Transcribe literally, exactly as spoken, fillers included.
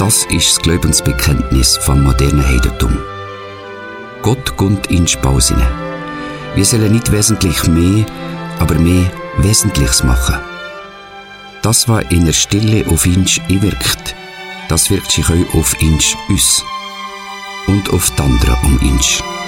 Das ist das Glaubensbekenntnis vom modernen Heidentum. Gott kommt in Spausine. Wir sollen nicht wesentlich mehr, aber mehr Wesentliches machen. Das, was in der Stille auf uns einwirkt, das wirkt sich auch auf uns, uns und auf die anderen um uns.